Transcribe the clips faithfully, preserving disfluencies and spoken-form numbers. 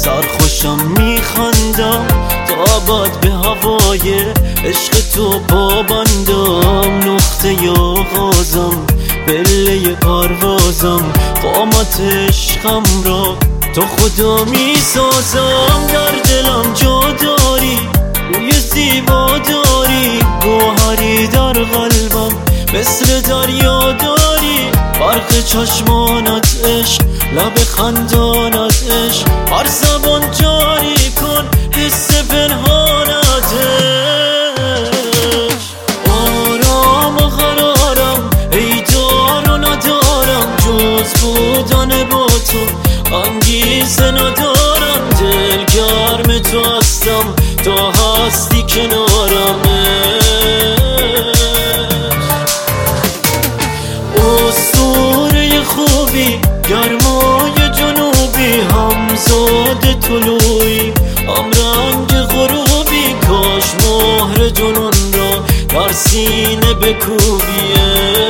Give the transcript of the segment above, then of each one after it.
سرخوشم میخندم تا باد به هوای عشق تو پابندم. نقطه آغازم پله پروازم، قامت عشقم را تا خدا میسازم. در دلم جا داری، روی زیبا داری، گوهری در قلبم مثل دریا داری. برق چشمانت عشق، لب خندانت عشق، هر زبان جاری کن حس پنهانت عشق. آرام و قرارم ای دار و ندارم، جز بودن با تو انگیزه ندارم. دل گرم تو هستم تا هستی کنارم. اسطوره خوبی، گرمای جنوبی، همزاد طلوعی، هم رنگ غروبی. کاش مهر جنون را در سینه بکوبیه.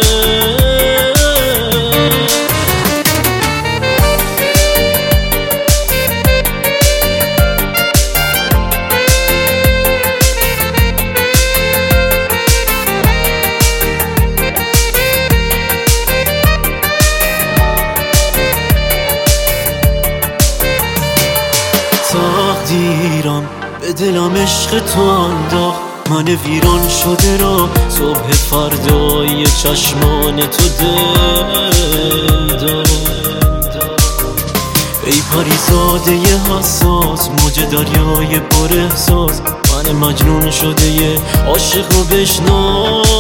تقدیرم به دلم عشق تو انداخت، من ویران شده را صبح فردای چشمان تو دل داد. ای پریزاده حساس، موج دریای پر احساس، من مجنون شده ی عاشق و بشناس.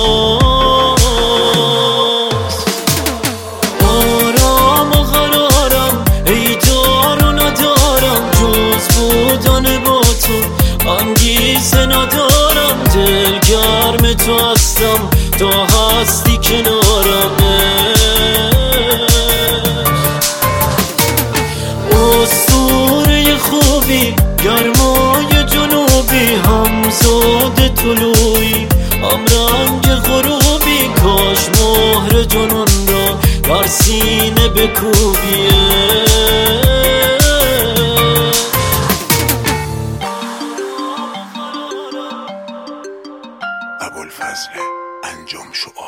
آرام و قرارم ای دار و ندارم، جز بودن با تو انگیزه ندارم. دل گرم تو هستم تا هستی کنارم. اسطوره خوبی، گرمای جنوبی، همزاد طلوعی، هم رنگ غروبی. کاش مهر جنون را در سینه بکوبیه. ابوالفضل انجم شعار.